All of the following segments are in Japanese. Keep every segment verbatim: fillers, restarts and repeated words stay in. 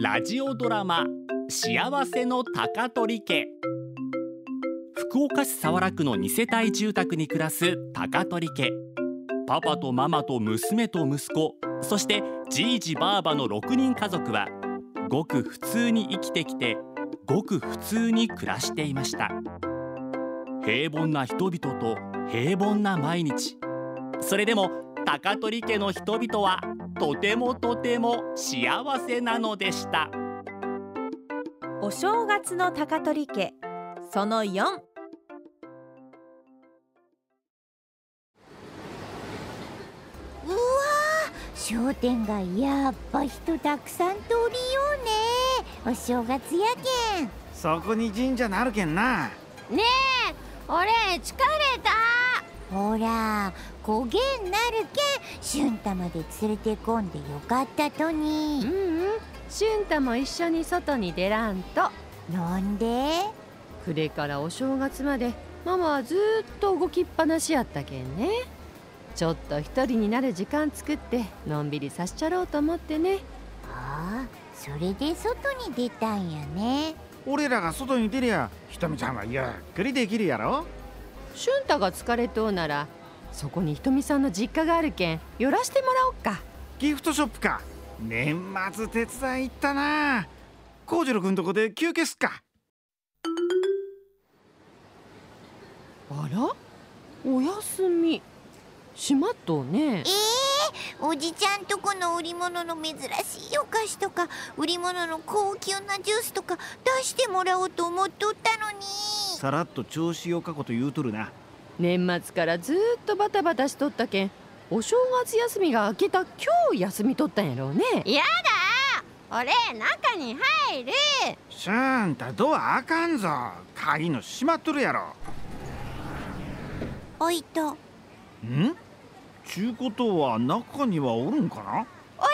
ラジオドラマ幸せの高取家。福岡市早良区のに世帯住宅に暮らす高取家。パパとママと娘と息子、そしてじいじばあばのろくにん家族はごく普通に生きてきて、ごく普通に暮らしていました。平凡な人々と平凡な毎日。それでも高取家の人々はとてもとても幸せなのでした。 お正月の高取家そのよん。 うわー、商店街やっぱ人たくさん通りようね。お正月やけん。 そこに神社なるけんな。 ねえ、俺疲れた。 ほら、焦げんなるけん俊太まで連れてこんでよかったとに。 うんうん、俊太も一緒に外に出らんと。 なんで？ 暮れからお正月までママはずーっと動きっぱなしやったけんね。ちょっと一人になる時間作ってのんびりさしちゃろうと思ってね。 ああ、それで外に出たんやね。 俺らが外に出りゃひとみちゃんはゆっくりできるやろ。 俊太が疲れとうならそこにひとみさんの実家があるけん寄らしてもらおっか。 ギフトショップか。年末手伝い行ったな。幸次郎くんとこで休憩すっか。 あら、お休みしまっとうね。 えー、おじちゃんとこの売り物の珍しいお菓子とか売り物の高級なジュースとか出してもらおうと思っとったのに。 さらっと調子よかこと言うとるな。 年末からずーっとバタバタしとったけんお正月休みが明けた今日休みとったんやろうね。 やだ、俺中に入る。 しゅんたドアあかんぞ。鍵の閉まっとるやろ。 開いた。 ん？ちゅうことは中にはおるんかな。 俺入る。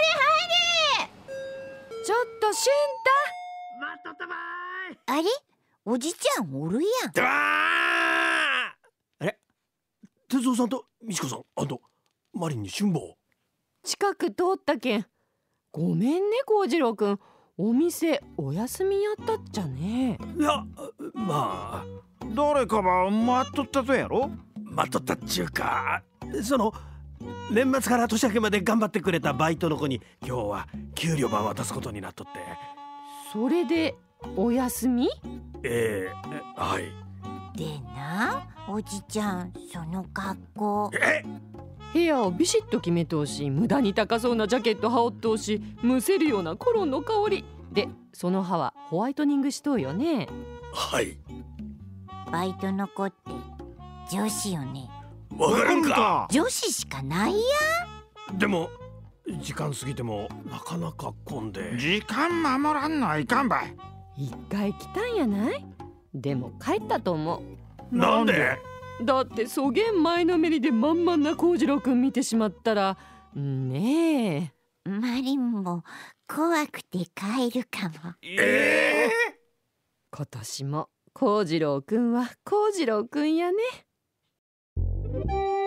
ちょっと俊待っとったばーい。 あれ、おじちゃんおるやん。 だあれ、哲夫さんと美智子さん、あとマリンに辛抱。 近く通ったけんごめんね幸次郎くん、お店お休みやったっちゃね。 いや、まあ誰かは待っとったとやろ。 待っとったっちゅうか、その年末から年明けまで頑張ってくれたバイトの子に今日は給料番渡すことになっとって。 それでお休み？ ええ、はい。 でな、おじちゃんその格好。 え？ 部屋をビシッと決めとうし、無駄に高そうなジャケット羽織っとうし、むせるようなコロンの香りで、その歯はホワイトニングしとうよね。 はい。 バイトの子って女子よね。 わかるんか。 女子しかないや。 でも時間過ぎてもなかなか混んで。 時間守らんのはいかんばい。 一回来たんやない？でも帰ったと思う。なんで？ だってそげん前のめりでまんまんな幸次郎くん見てしまったらねえ。マリンも怖くて帰るかも。 ええー、 今年も幸次郎くんは幸次郎くんやね。